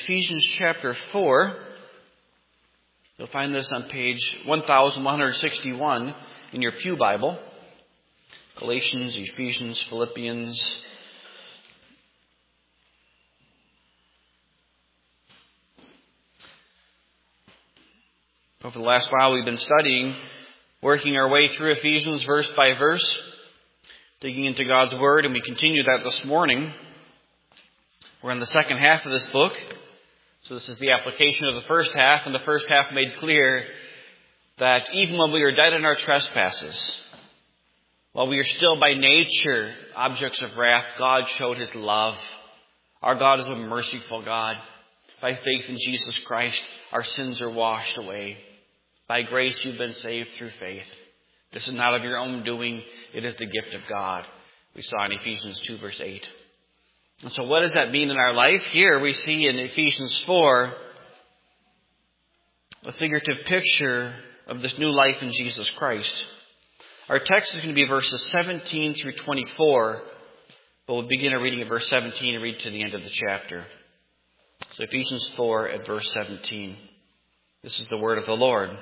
Ephesians chapter 4. You'll find this on page 1161 in your Pew Bible. Galatians, Ephesians, Philippians. Over the last while we've been studying, working our way through Ephesians verse by verse, digging into God's Word, and we continue that this morning. We're in the second half of this book. So this is the application of the first half, and the first half made clear that even when we were dead in our trespasses, while we are still by nature objects of wrath, God showed His love. Our God is a merciful God. By faith in Jesus Christ, our sins are washed away. By grace you've been saved through faith. This is not of your own doing. It is the gift of God. We saw in Ephesians 2 verse 8. And so what does that mean in our life? Here we see in Ephesians 4 a figurative picture of this new life in Jesus Christ. Our text is going to be verses 17 through 24, but we'll begin our reading at verse 17 and read to the end of the chapter. So Ephesians 4 at verse 17. This is the word of the Lord.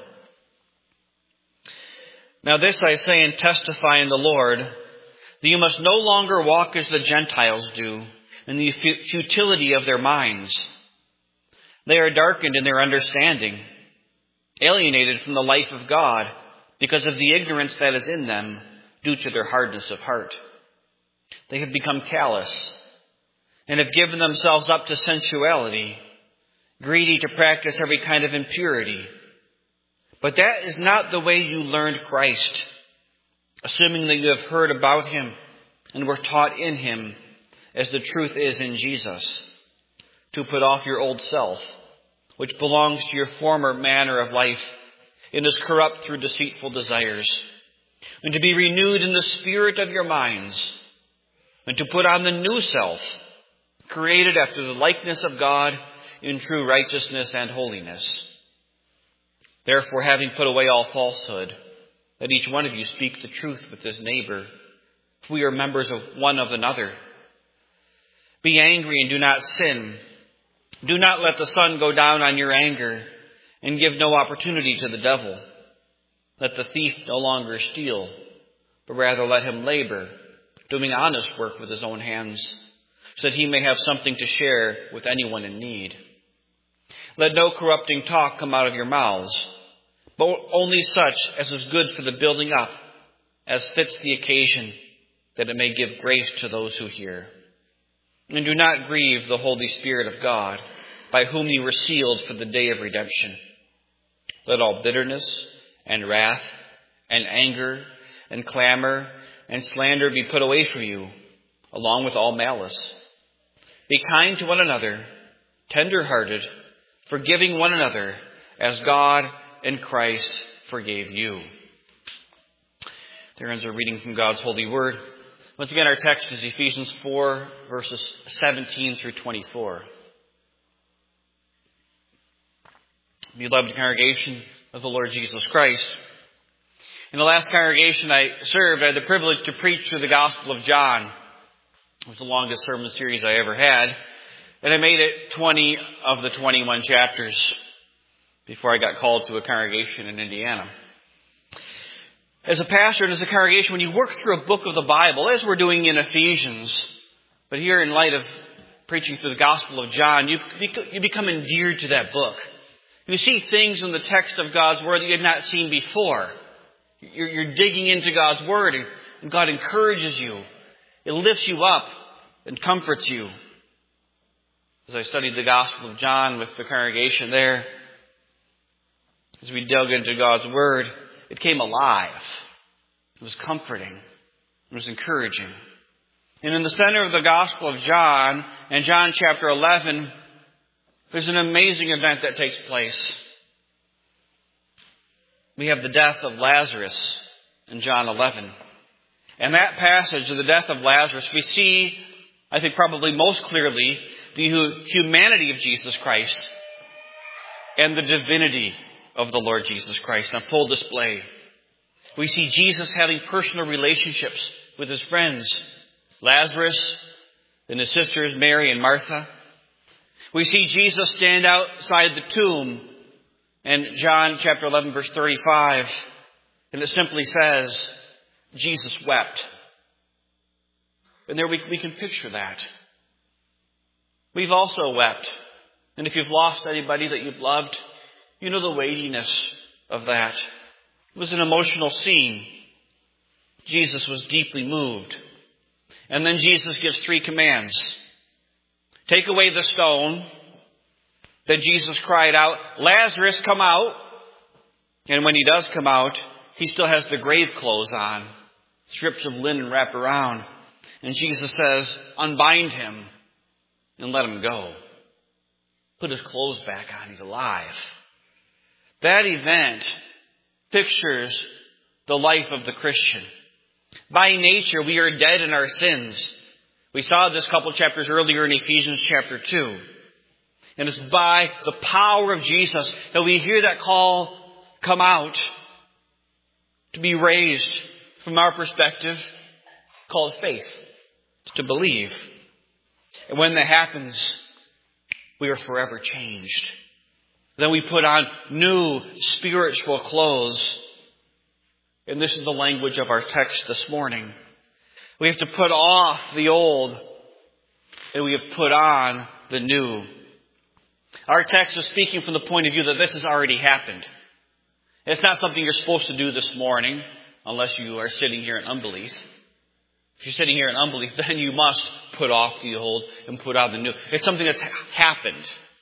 Now this I say and testify in the Lord, that you must no longer walk as the Gentiles do, in the futility of their minds. They are darkened in their understanding, alienated from the life of God, because of the ignorance that is in them, due to their hardness of heart. They have become callous, and have given themselves up to sensuality, greedy to practice every kind of impurity. But that is not the way you learned Christ, assuming that you have heard about Him and were taught in Him, as the truth is in Jesus, to put off your old self, which belongs to your former manner of life and is corrupt through deceitful desires, and to be renewed in the spirit of your minds, and to put on the new self, created after the likeness of God in true righteousness and holiness. Therefore, having put away all falsehood, let each one of you speak the truth with his neighbor, for we are members of one of another. Be angry and do not sin. Do not let the sun go down on your anger, and give no opportunity to the devil. Let the thief no longer steal, but rather let him labor, doing honest work with his own hands, so that he may have something to share with anyone in need. Let no corrupting talk come out of your mouths, but only such as is good for the building up, as fits the occasion, that it may give grace to those who hear. And do not grieve the Holy Spirit of God, by whom you were sealed for the day of redemption. Let all bitterness and wrath and anger and clamor and slander be put away from you, along with all malice. Be kind to one another, tender-hearted, forgiving one another, as God in Christ forgave you. There ends our reading from God's holy word. Once again, our text is Ephesians 4, verses 17 through 24. Beloved congregation of the Lord Jesus Christ, in the last congregation I served, I had the privilege to preach through the Gospel of John. It was the longest sermon series I ever had, and I made it 20 of the 21 chapters before I got called to a congregation in Indiana. As a pastor and as a congregation, when you work through a book of the Bible, as we're doing in Ephesians, but here in light of preaching through the Gospel of John, you become endeared to that book. You see things in the text of God's Word that you had not seen before. You're digging into God's Word, and God encourages you. It lifts you up and comforts you. As I studied the Gospel of John with the congregation there, as we dug into God's Word, it came alive. It was comforting. It was encouraging. And in the center of the Gospel of John, in John chapter 11, there's an amazing event that takes place. We have the death of Lazarus in John 11. And that passage of the death of Lazarus, we see, I think probably most clearly, the humanity of Jesus Christ and the divinity of the Lord Jesus Christ on full display. We see Jesus having personal relationships with his friends, Lazarus and his sisters, Mary and Martha. We see Jesus stand outside the tomb in John chapter 11, verse 35. And it simply says, Jesus wept. And there we can picture that. We've also wept. And if you've lost anybody that you've loved, you know the weightiness of that. It was an emotional scene. Jesus was deeply moved. And then Jesus gives 3 commands. Take away the stone. Then Jesus cried out, Lazarus, come out. And when he does come out, he still has the grave clothes on. Strips of linen wrapped around. And Jesus says, unbind him and let him go. Put his clothes back on. He's alive. That event pictures the life of the Christian. By nature, we are dead in our sins. We saw this a couple chapters earlier in Ephesians chapter 2. And it's by the power of Jesus that we hear that call come out to be raised from our perspective, called faith, to believe. And when that happens, we are forever changed. Then we put on new spiritual clothes. And this is the language of our text this morning. We have to put off the old, and we have put on the new. Our text is speaking from the point of view that this has already happened. It's not something you're supposed to do this morning, unless you are sitting here in unbelief. If you're sitting here in unbelief, then you must put off the old and put on the new. It's something that's happened.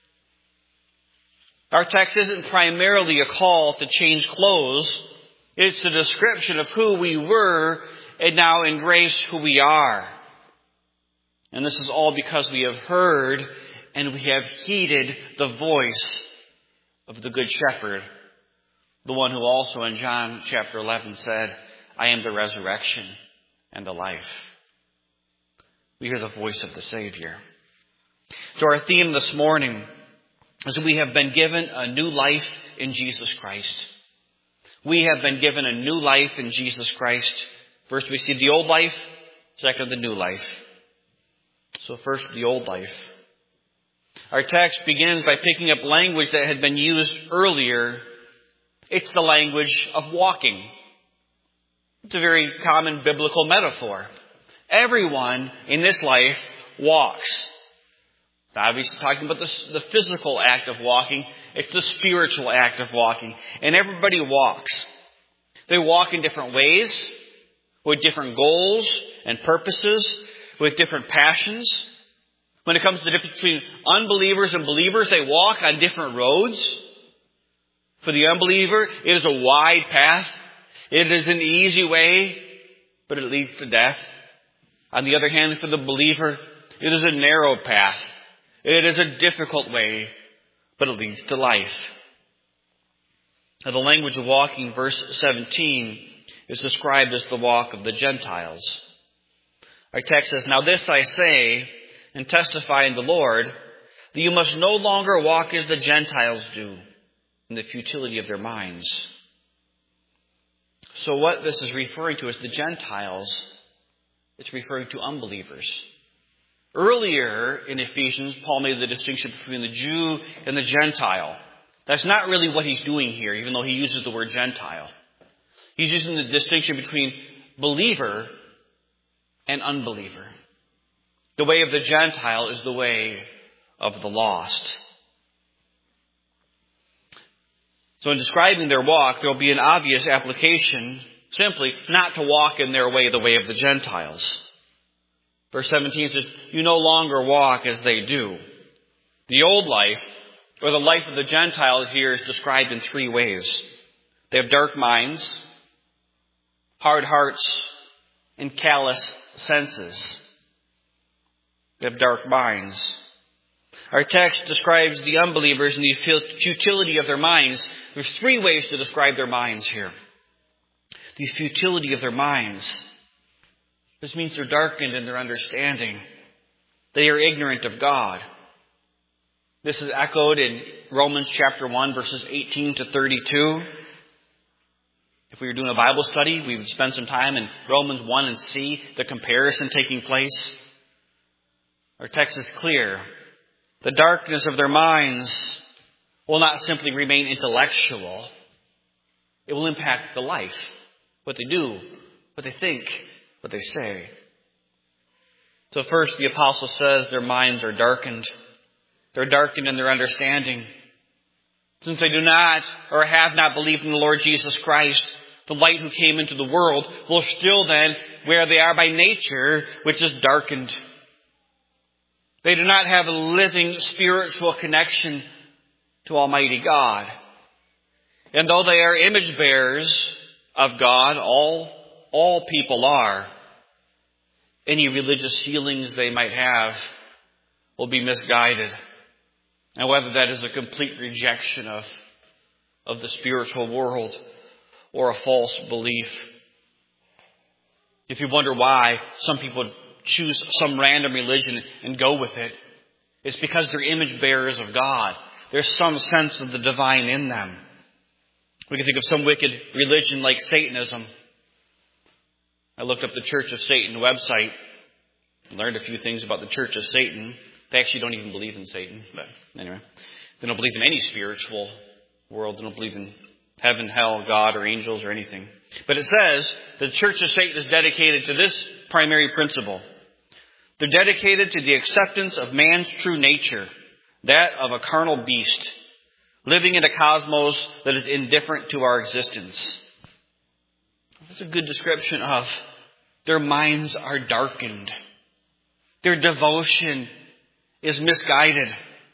Our text isn't primarily a call to change clothes. It's a description of who we were and now in grace who we are. And this is all because we have heard and we have heeded the voice of the Good Shepherd, the one who also in John chapter 11 said, I am the resurrection and the life. We hear the voice of the Savior. So our theme this morning is that we have been given a new life in Jesus Christ. We have been given a new life in Jesus Christ. First we see the old life, second the new life. So first the old life. Our text begins by picking up language that had been used earlier. It's the language of walking. It's a very common biblical metaphor. Everyone in this life walks. It's obviously talking about the physical act of walking. It's the spiritual act of walking. And everybody walks. They walk in different ways, with different goals and purposes, with different passions. When it comes to the difference between unbelievers and believers, they walk on different roads. For the unbeliever, it is a wide path. It is an easy way, but it leads to death. On the other hand, for the believer, it is a narrow path. It is a difficult way, but it leads to life. Now, the language of walking, verse 17, is described as the walk of the Gentiles. Our text says, Now this I say and testify in the Lord, that you must no longer walk as the Gentiles do, in the futility of their minds. So what this is referring to is the Gentiles. It's referring to unbelievers. Earlier in Ephesians, Paul made the distinction between the Jew and the Gentile. That's not really what he's doing here, even though he uses the word Gentile. He's using the distinction between believer and unbeliever. The way of the Gentile is the way of the lost. So in describing their walk, there will be an obvious application, simply not to walk in their way, the way of the Gentiles. Verse 17 says, You no longer walk as they do. The old life, or the life of the Gentiles here, is described in 3 ways. They have dark minds, hard hearts, and callous senses. They have dark minds. Our text describes the unbelievers and the futility of their minds. There's 3 ways to describe their minds here. The futility of their minds. This means they're darkened in their understanding. They are ignorant of God. This is echoed in Romans chapter 1, verses 18 to 32. If we were doing a Bible study, we would spend some time in Romans 1 and see the comparison taking place. Our text is clear. The darkness of their minds will not simply remain intellectual. It will impact the life, what they do, what they think, what they say. So first, the apostle says their minds are darkened. They're darkened in their understanding. Since they do not or have not believed in the Lord Jesus Christ, the light who came into the world, will still then, where they are by nature, which is darkened. They do not have a living spiritual connection to Almighty God. And though they are image bearers of God, all people are, any religious feelings they might have will be misguided. And whether that is a complete rejection of the spiritual world or a false belief. If you wonder why some people choose some random religion and go with it, it's because they're image bearers of God. There's some sense of the divine in them. We can think of some wicked religion like Satanism. I looked up the Church of Satan website and learned a few things about the Church of Satan. They actually don't even believe in Satan. But anyway, they don't believe in any spiritual world. They don't believe in heaven, hell, God, or angels, or anything. But it says the Church of Satan is dedicated to this primary principle. They're dedicated to the acceptance of man's true nature, that of a carnal beast, living in a cosmos that is indifferent to our existence. That's a good description of their minds are darkened. Their devotion is misguided.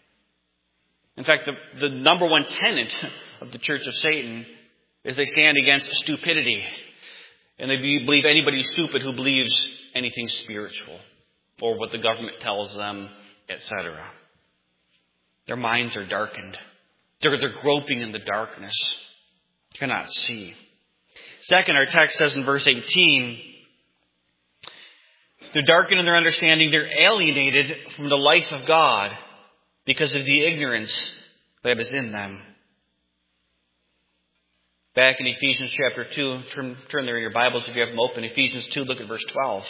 In fact, the number one tenet of the Church of Satan is they stand against stupidity. And they believe anybody's stupid who believes anything spiritual or what the government tells them, etc. Their minds are darkened. They're groping in the darkness. Cannot see. Second, our text says in verse 18, they're darkened in their understanding. They're alienated from the life of God because of the ignorance that is in them. Back in Ephesians chapter 2, turn there in your Bibles if you have them open. Ephesians 2, look at verse 12.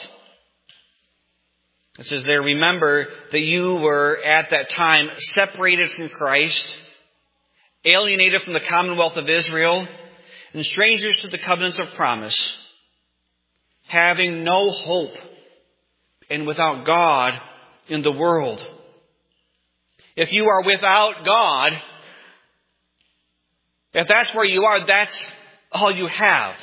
It says there, remember that you were at that time separated from Christ, alienated from the commonwealth of Israel, and strangers to the covenants of promise, having no hope and without God in the world. If you are without God, if that's where you are, that's all you have.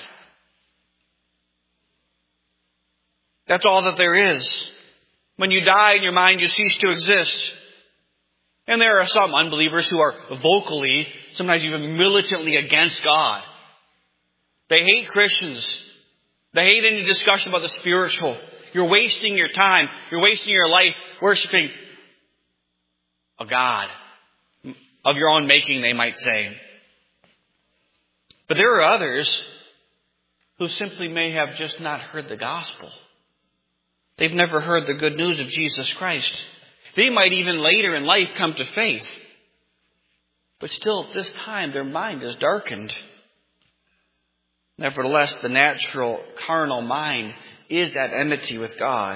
That's all that there is. When you die in your mind, you cease to exist. And there are some unbelievers who are vocally, sometimes even militantly against God. They hate Christians. They hate any discussion about the spiritual. You're wasting your time. You're wasting your life worshiping a God of your own making, they might say. But there are others who simply may have just not heard the gospel. They've never heard the good news of Jesus Christ. They might even later in life come to faith. But still at this time their mind is darkened. Nevertheless, the natural carnal mind is at enmity with God.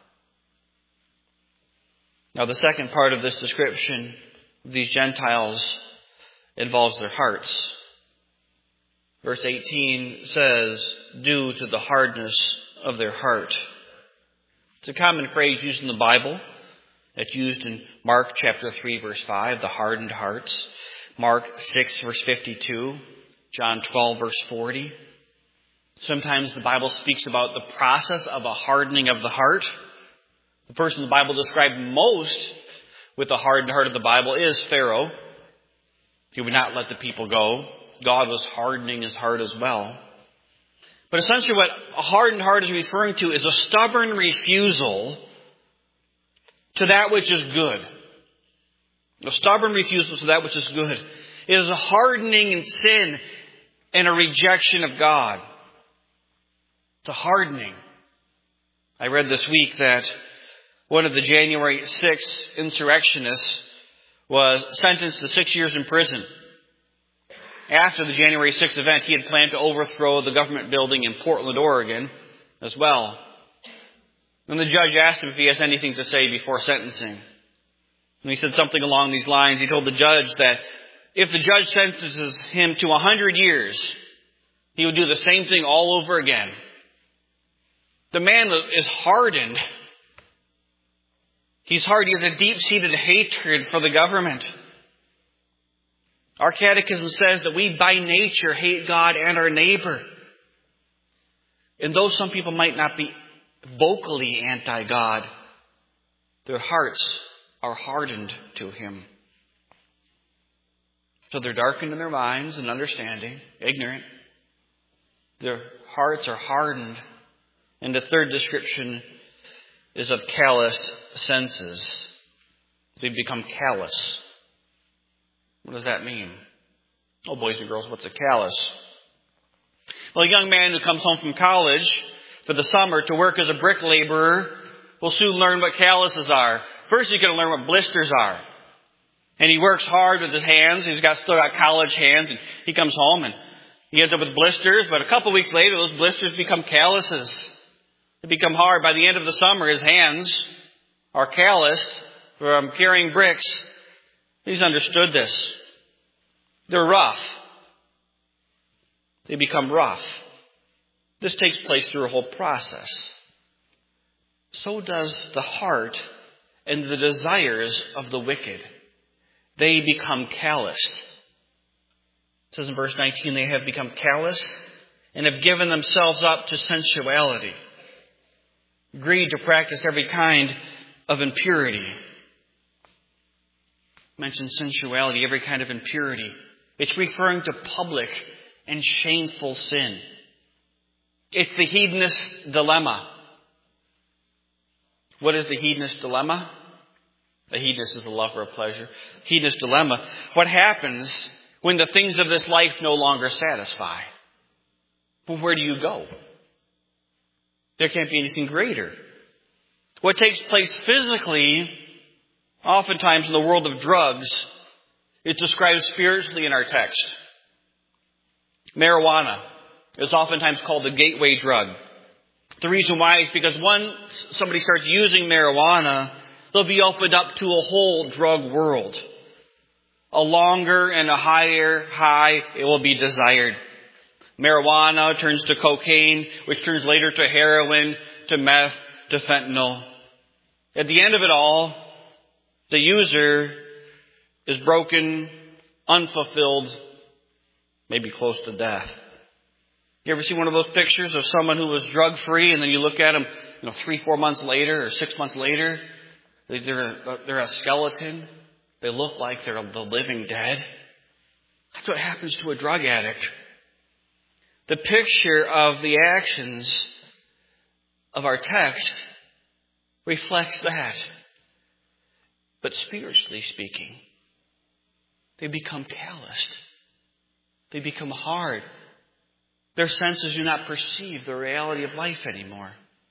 Now the second part of this description of these Gentiles involves their hearts. Verse 18 says, due to the hardness of their heart. It's a common phrase used in the Bible. It's used in Mark chapter 3 verse 5, the hardened hearts. Mark 6 verse 52. John 12 verse 40. Sometimes the Bible speaks about the process of a hardening of the heart. The person the Bible described most with the hardened heart of the Bible is Pharaoh. He would not let the people go. God was hardening his heart as well. But essentially what a hardened heart is referring to is a stubborn refusal to that which is good. A stubborn refusal to that which is good. It is a hardening in sin and a rejection of God. It's a hardening. I read this week that one of the January 6th insurrectionists was sentenced to 6 years in prison. After the January 6th event, he had planned to overthrow the government building in Portland, Oregon as well. And the judge asked him if he has anything to say before sentencing. And he said something along these lines. He told the judge that if the judge sentences him to 100 years, he would do the same thing all over again. The man is hardened. He's hard. He has a deep-seated hatred for the government. Our catechism says that we by nature hate God and our neighbor. And though some people might not be vocally anti-God, their hearts are hardened to Him. So they're darkened in their minds and understanding, ignorant. Their hearts are hardened. And the third description is of calloused senses. They become callous. What does that mean? Oh, boys and girls, what's a callous? Well, a young man who comes home from college for the summer to work as a brick laborer will soon learn what calluses are. First, he's going to learn what blisters are. And he works hard with his hands. He's still got college hands. And he comes home and he ends up with blisters. But a couple weeks later, those blisters become calluses. They become hard. By the end of the summer, his hands are calloused from carrying bricks. He's understood this. They're rough. They become rough. This takes place through a whole process. So does the heart and the desires of the wicked. They become calloused. It says in verse 19, they have become callous and have given themselves up to sensuality. Greed to practice every kind of impurity. Mention sensuality, every kind of impurity. It's referring to public and shameful sin. It's the hedonist dilemma. What is the hedonist dilemma? The hedonist is a lover of pleasure. Hedonist dilemma. What happens when the things of this life no longer satisfy? Well, where do you go? There can't be anything greater. What takes place physically, oftentimes in the world of drugs, is described spiritually in our text. Marijuana is oftentimes called the gateway drug. The reason why is because once somebody starts using marijuana, they'll be opened up to a whole drug world. A longer and a higher high it will be desired. Marijuana turns to cocaine, which turns later to heroin, to meth, to fentanyl. At the end of it all, the user is broken, unfulfilled, maybe close to death. You ever see one of those pictures of someone who was drug-free and then you look at them, 3-4 months later or 6 months later, they're a skeleton. They look like they're the living dead. That's what happens to a drug addict. The picture of the actions of our text reflects that. But spiritually speaking, they become calloused. They become hard. Their senses do not perceive the reality of life anymore.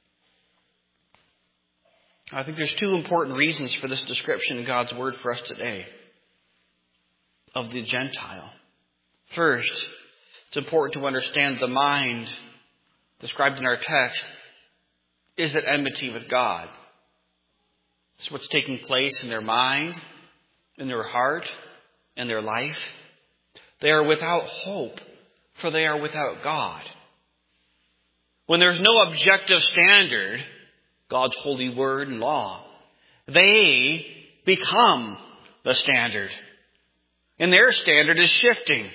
I think there's two important reasons for this description in God's Word for us today of the Gentile. First, it's important to understand the mind described in our text is at enmity with God. It's what's taking place in their mind, in their heart, in their life. They are without hope, for they are without God. When there's no objective standard, God's holy word and law, they become the standard. And their standard is shifting.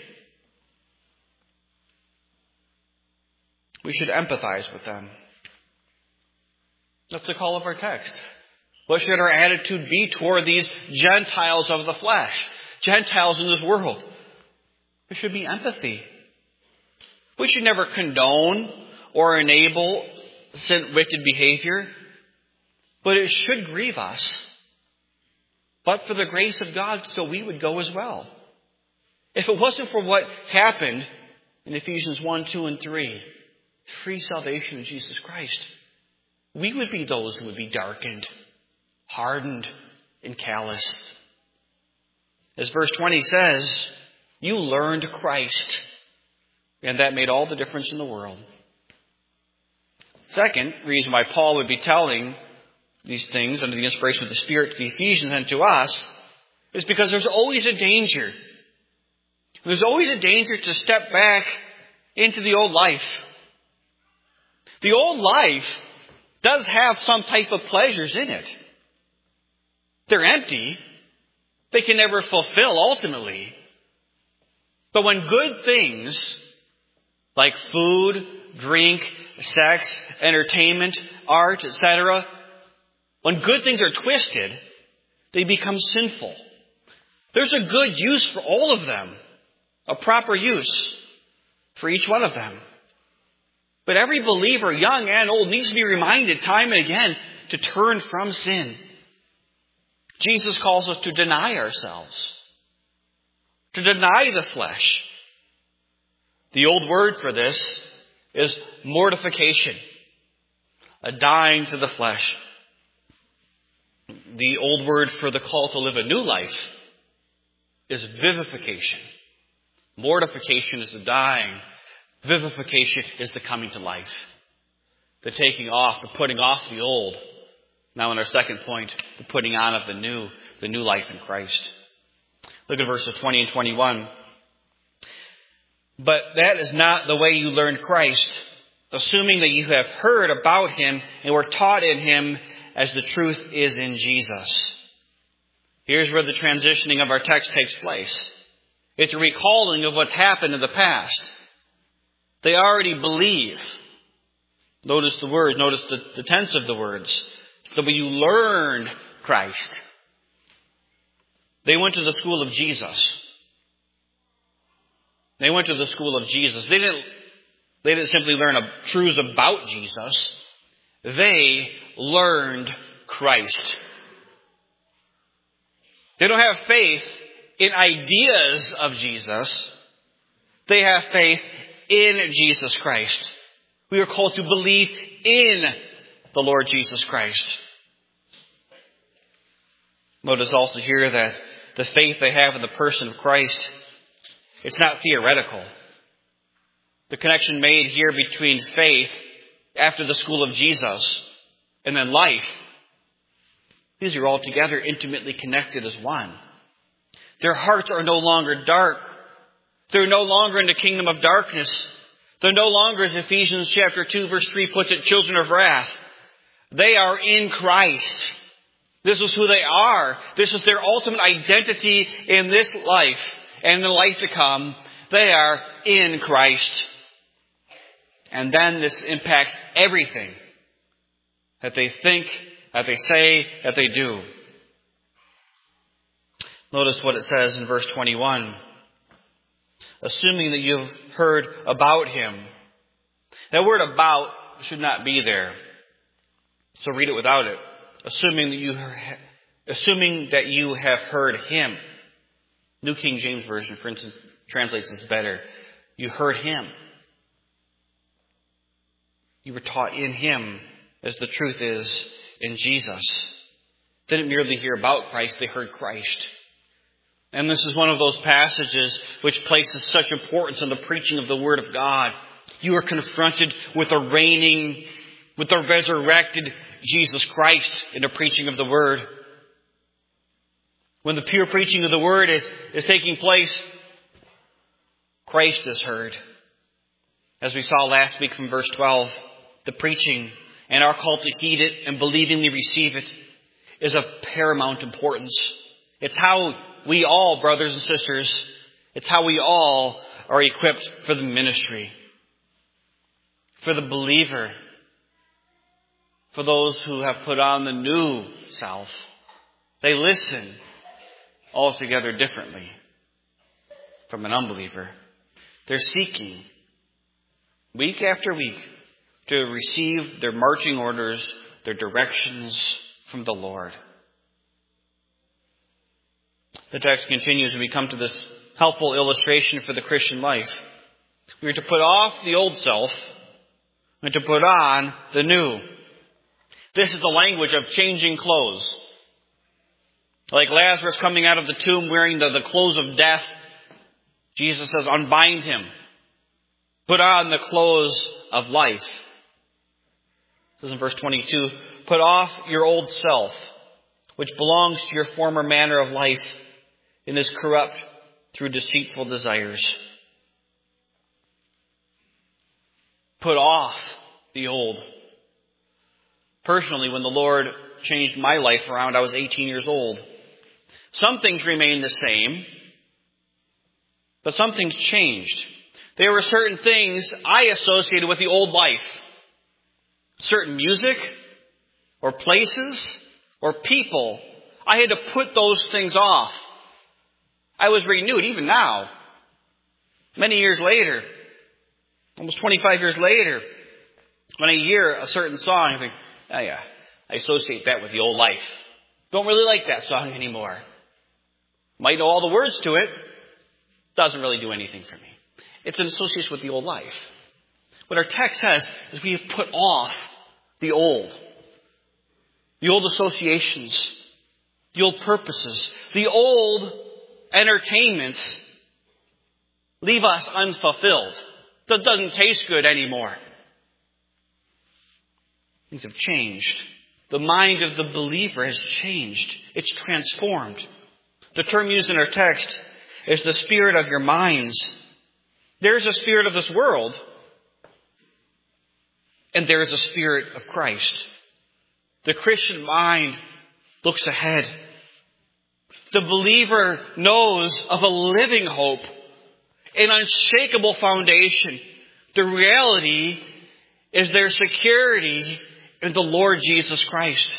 We should empathize with them. That's the call of our text. What should our attitude be toward these Gentiles of the flesh? Gentiles in this world. There should be empathy. We should never condone or enable wicked behavior, but it should grieve us. But for the grace of God, so we would go as well. If it wasn't for what happened in Ephesians 1, 2, and 3, free salvation in Jesus Christ, we would be those who would be darkened, hardened, and calloused. As verse 20 says, you learned Christ, and that made all the difference in the world. Second reason why Paul would be telling these things under the inspiration of the Spirit to the Ephesians and to us is because there's always a danger. There's always a danger to step back into the old life. The old life does have some type of pleasures in it. They're empty. They can never fulfill ultimately. But when good things like food, drink, sex, entertainment, art, etc., when good things are twisted, they become sinful. There's a good use for all of them, a proper use for each one of them. But every believer, young and old, needs to be reminded time and again to turn from sin. Jesus calls us to deny ourselves, to deny the flesh. The old word for this is mortification, a dying to the flesh. The old word for the call to live a new life is vivification. Mortification is the dying. Vivification is the coming to life. The taking off, the putting off the old. Now in our second point, the putting on of the new life in Christ. Look at verses 20 and 21. But that is not the way you learned Christ, assuming that you have heard about him and were taught in him as the truth is in Jesus. Here's where the transitioning of our text takes place. It's a recalling of what's happened in the past. They already believe. Notice the words, notice the tense of the words. So when you learned Christ, they went to the school of Jesus. They went to the school of Jesus. They didn't simply learn truths about Jesus. They learned Christ. They don't have faith in ideas of Jesus. They have faith in Jesus Christ. We are called to believe in the Lord Jesus Christ. Notice also here that the faith they have in the person of Christ, it's not theoretical. The connection made here between faith after the school of Jesus and then life, these are all together intimately connected as one. Their hearts are no longer dark. They're no longer in the kingdom of darkness. They're no longer, as Ephesians chapter 2 verse 3 puts it, children of wrath. They are in Christ. This is who they are. This is their ultimate identity in this life and in the life to come. They are in Christ. And then this impacts everything that they think, that they say, that they do. Notice what it says in verse 21. Assuming that you've heard about him. That word about should not be there. So read it without it. Assuming that you have heard him. New King James Version, for instance, translates this better. You heard him. You were taught in him, as the truth is in Jesus. They didn't merely hear about Christ, they heard Christ. And this is one of those passages which places such importance on the preaching of the Word of God. You are confronted with the resurrected Jesus Christ in the preaching of the Word. When the pure preaching of the Word is taking place, Christ is heard. As we saw last week from verse 12, the preaching and our call to heed it and believingly receive it is of paramount importance. It's how we all, brothers and sisters, it's how we all are equipped for the ministry. For the believer. For those who have put on the new self. They listen altogether differently from an unbeliever. They're seeking week after week to receive their marching orders, their directions from the Lord. The text continues and we come to this helpful illustration for the Christian life. We are to put off the old self and to put on the new. This is the language of changing clothes. Like Lazarus coming out of the tomb wearing the clothes of death, Jesus says, unbind him. Put on the clothes of life. It says in verse 22, put off your old self, which belongs to your former manner of life and is corrupt through deceitful desires. Put off the old. Personally, when the Lord changed my life around, I was 18 years old. Some things remained the same, but some things changed. There were certain things I associated with the old life. Certain music, or places, or people. I had to put those things off. I was renewed, even now. Many years later, almost 25 years later, when I hear a certain song, I think, oh yeah, I associate that with the old life. Don't really like that song anymore. Might know all the words to it. Doesn't really do anything for me. It's an association with the old life. What our text says is we have put off the old associations, the old purposes, the old entertainments leave us unfulfilled. That doesn't taste good anymore. Things have changed. The mind of the believer has changed. It's transformed. The term used in our text is the spirit of your minds. There's a spirit of this world, and there is a spirit of Christ. The Christian mind looks ahead. The believer knows of a living hope, an unshakable foundation. The reality is their security in the Lord Jesus Christ.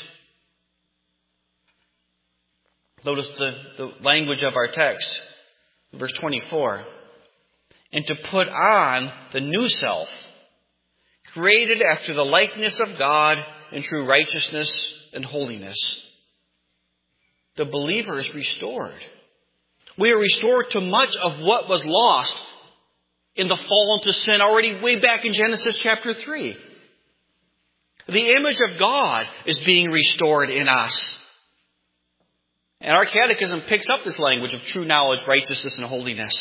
Notice the language of our text, verse 24. And to put on the new self, created after the likeness of God in true righteousness and holiness. The believer is restored. We are restored to much of what was lost in the fall into sin already way back in Genesis chapter 3. The image of God is being restored in us. And our catechism picks up this language of true knowledge, righteousness, and holiness.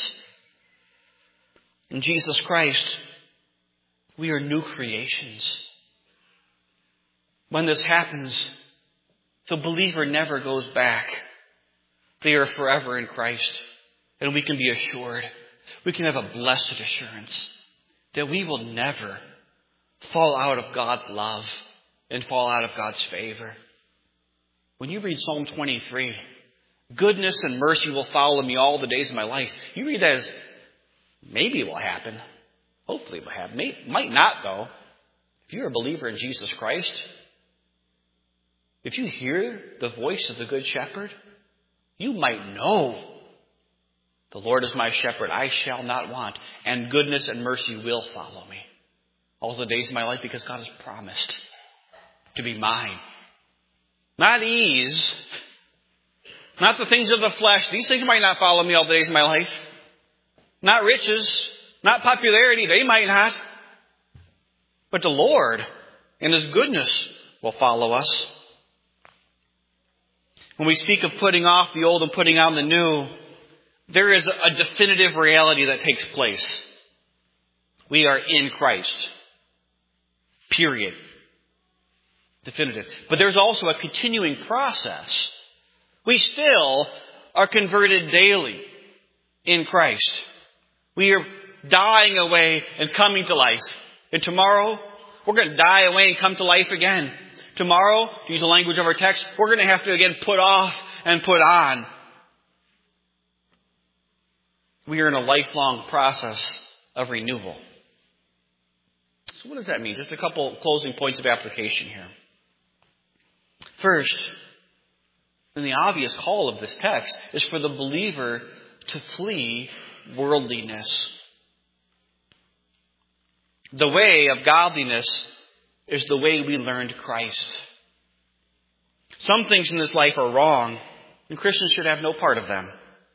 In Jesus Christ, we are new creations. When this happens, the believer never goes back. They are forever in Christ. And we can be assured, we can have a blessed assurance that we will never fall out of God's love and fall out of God's favor. When you read Psalm 23, goodness and mercy will follow me all the days of my life. You read that as maybe it will happen. Hopefully it will happen. Might not, though. If you're a believer in Jesus Christ, if you hear the voice of the Good Shepherd, you might know, the Lord is my shepherd, I shall not want, and goodness and mercy will follow me all the days of my life, because God has promised to be mine. Not ease, not the things of the flesh. These things might not follow me all the days of my life. Not riches, not popularity, they might not. But the Lord and His goodness will follow us. When we speak of putting off the old and putting on the new, there is a definitive reality that takes place. We are in Christ. Period. Definitive. But there's also a continuing process. We still are converted daily in Christ. We are dying away and coming to life. And tomorrow, we're going to die away and come to life again. Tomorrow, to use the language of our text, we're going to have to again put off and put on. We are in a lifelong process of renewal. So what does that mean? Just a couple closing points of application here. First, and the obvious call of this text is for the believer to flee worldliness. The way of godliness is the way we learned Christ. Some things in this life are wrong, and Christians should have no part of them.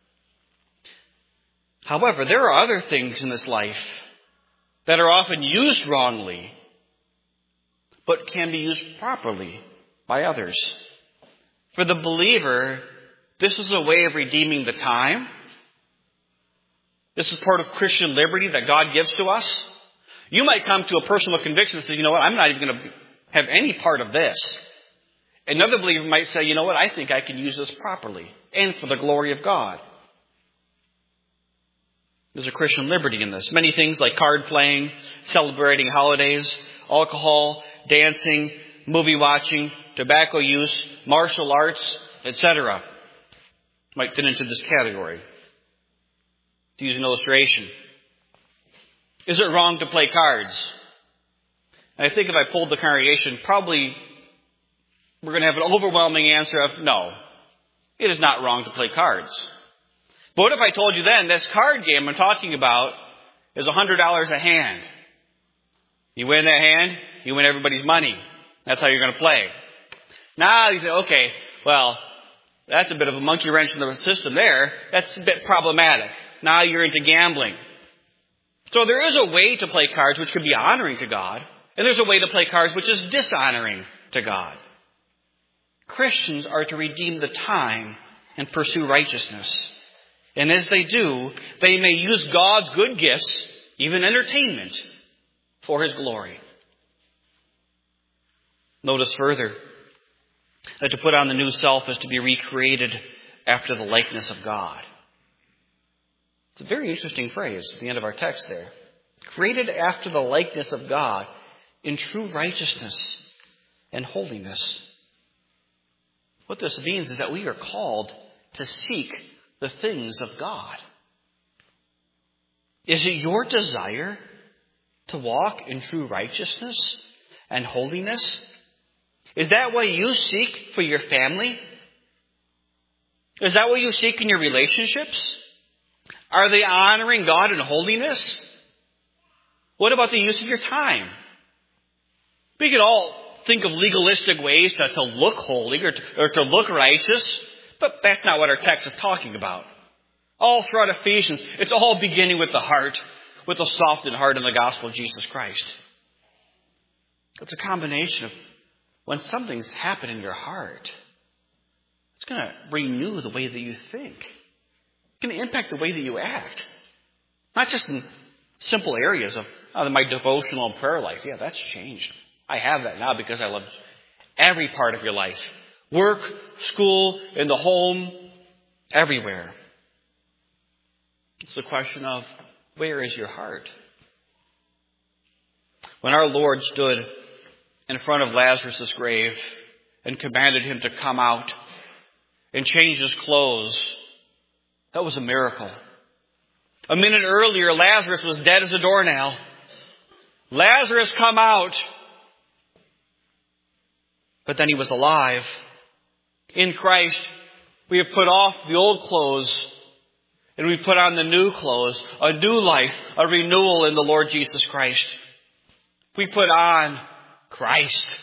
However, there are other things in this life that are often used wrongly, but can be used properly by others. For the believer, this is a way of redeeming the time. This is part of Christian liberty that God gives to us. You might come to a personal conviction and say, you know what, I'm not even going to have any part of this. Another believer might say, you know what, I think I can use this properly and for the glory of God. There's a Christian liberty in this. Many things like card playing, celebrating holidays, alcohol, dancing, movie watching, tobacco use, martial arts, etc. might fit into this category. To use an illustration. Is it wrong to play cards? And I think if I polled the congregation, probably we're going to have an overwhelming answer of no. It is not wrong to play cards. But what if I told you then, this card game I'm talking about is $100 a hand. You win that hand, you win everybody's money. That's how you're going to play. Now you say, okay, well, that's a bit of a monkey wrench in the system there. That's a bit problematic. Now you're into gambling. So there is a way to play cards which could be honoring to God. And there's a way to play cards which is dishonoring to God. Christians are to redeem the time and pursue righteousness. And as they do, they may use God's good gifts, even entertainment, for His glory. Notice further that to put on the new self is to be recreated after the likeness of God. It's a very interesting phrase at the end of our text there. Created after the likeness of God in true righteousness and holiness. What this means is that we are called to seek the things of God. Is it your desire to walk in true righteousness and holiness? Is that what you seek for your family? Is that what you seek in your relationships? Are they honoring God in holiness? What about the use of your time? We could all think of legalistic ways to look holy or to look righteous, but that's not what our text is talking about. All throughout Ephesians, it's all beginning with the heart, with a softened heart in the gospel of Jesus Christ. It's a combination of when something's happened in your heart, it's going to renew the way that you think. It's going to impact the way that you act. Not just in simple areas of my devotional and prayer life. Yeah, that's changed. I have that now because I love every part of your life. Work, school, in the home, everywhere. It's the question of, where is your heart? When our Lord stood in front of Lazarus' grave and commanded him to come out and change his clothes, that was a miracle. A minute earlier, Lazarus was dead as a doornail. Lazarus, come out. But then he was alive. In Christ, we have put off the old clothes and we put on the new clothes, a new life, a renewal in the Lord Jesus Christ. We put on Christ.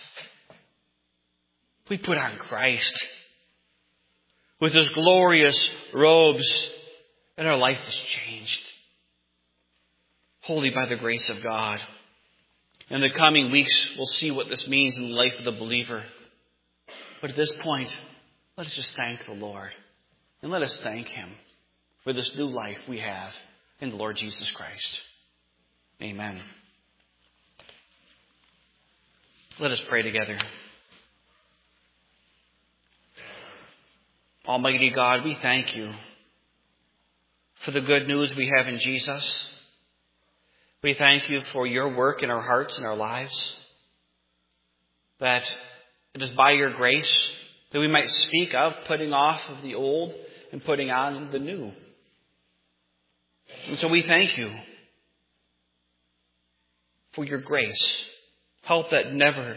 We put on Christ with His glorious robes, and our life is changed. Wholly by the grace of God. In the coming weeks, we'll see what this means in the life of the believer. But at this point, let us just thank the Lord. And let us thank Him for this new life we have in the Lord Jesus Christ. Amen. Let us pray together. Almighty God, we thank You for the good news we have in Jesus. We thank You for Your work in our hearts and our lives. That it is by Your grace that we might speak of putting off of the old and putting on the new. And so we thank You for Your grace. Help that never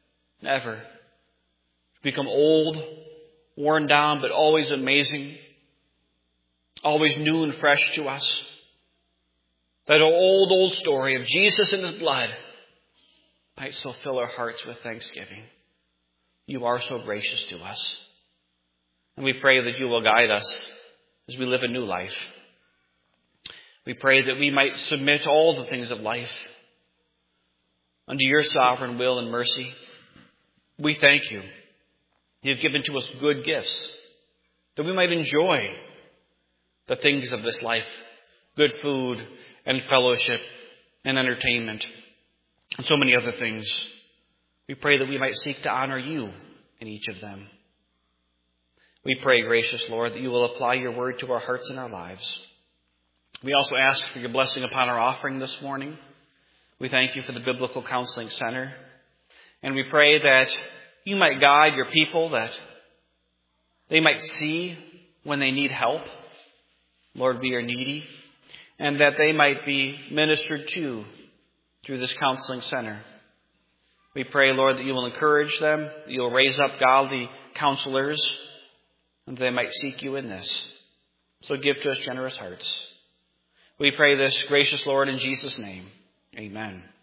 become old, worn down, but always amazing, always new and fresh to us. That old story of Jesus and His blood might so fill our hearts with thanksgiving. You are so gracious to us. And we pray that You will guide us as we live a new life. We pray that we might submit all the things of life under Your sovereign will and mercy. We thank You. You've given to us good gifts that we might enjoy the things of this life, good food and fellowship and entertainment and so many other things. We pray that we might seek to honor you in each of them. We pray, gracious Lord, that you will apply your word to our hearts and our lives. We also ask for your blessing upon our offering this morning. We thank you for the Biblical Counseling Center. And we pray that you might guide your people, that they might see when they need help. Lord, we are needy. And that they might be ministered to through this counseling center. We pray, Lord, that you will encourage them, that you will raise up godly counselors, and that they might seek you in this. So give to us generous hearts. We pray this, gracious Lord, in Jesus' name. Amen.